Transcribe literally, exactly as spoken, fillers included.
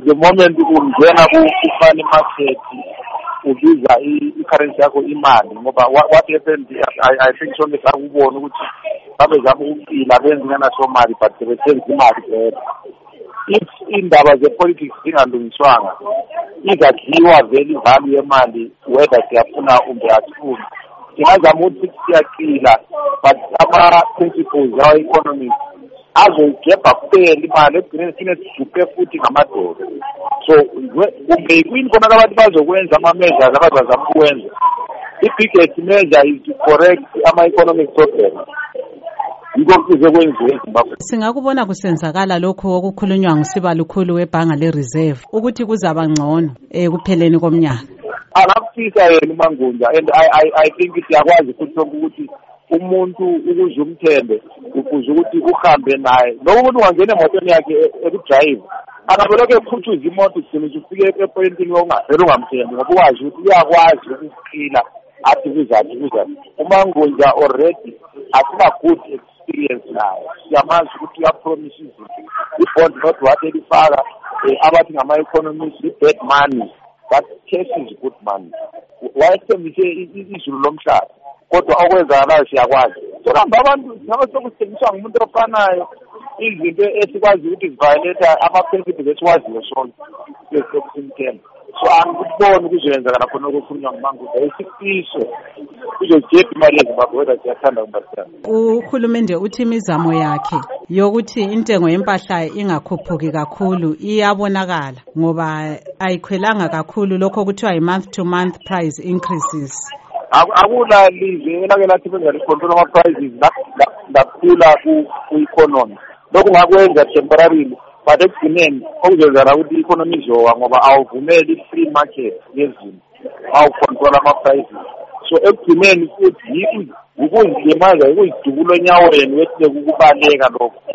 the moment ungena ku-funny market ubiza i-currency yakho imali ngoba what happened I, I think sonke sakubona ukuthi babe zama ukuphila benze nganaso mali but besenza imali vele. If indaba ze-politics zingalungiswanga izadliwa vele ivalue yemali whether siyafuna kumbe asifuni. Singazama ukuthi siyaqila but ama-principles awa-economics azoyigebha kuphela imali ekugcineni sine sijuphe futhi ngamadoda. So kumbe yini khona abantu bazokwenza ama-measures abazazama ukwenza. I-biggest measure is to correct ama-economic problems. Yiko kuze kwenziwe eZimbabwe. Singakubona kusenzakala lokho okukhulunywa ngusibalukhulu webhanga le-reserve ukuthi kuzaba ngcono ekupheleni komnyaka. Angakufisa yena uMangunja and I I I think siyakwazi futhi ukuthi umuntu ukuze umthembe ukuze ukuthi uhambe naye. Lo muntu wangena emotweni yakhe ekudrive akabeloke ekhuthuza imoto sigcina ufike epointini yongavela ungamthembi ngoba ukwazi ukuthi uyakwazi ukuphila athi kuzathi kuzathi. uMangunja already asina good experience naye. Siyamazi ukuthi uyapromise izinto. I-bond not what elifaka abathi ngama-economists i-bad money but cash is good money. Wayethembise izulu lomhlaba kodwa okwenzakalayo siyakwazi. Sohamba abantu nabasokusithengiswa ngumuntu ofanayo izinto esikwazi ukuthi ziviolate ama-principles esiwaziyo sonke sesimthemba. So angikuboni kuzoyenzakala khona okukhulunywa nguMangunja isifiso kuzojepa imali yeZimbabwe whether siyathanda kumbe siyathanda. Uhulumende uthi imizamo yakhe yokuthi intengo yempahla ingakhuphuki kakhulu iyabonakala ngoba ayikhwelanga kakhulu lokho kuthiwa i-month to month price increases. Akula lizwe elake lathi benza licontrol ama-prices lakhula ku-economy. Lokhu ngakwenza temporarily but ekugcineni okuzenzakala ukuthi i-economy izowa ngoba awuvumeli i-free market yezinto awucontrol ama-prices. So ekugcineni futhi yikuzilimaza yikuzidubula enyaweni wethi kubaleka lokho.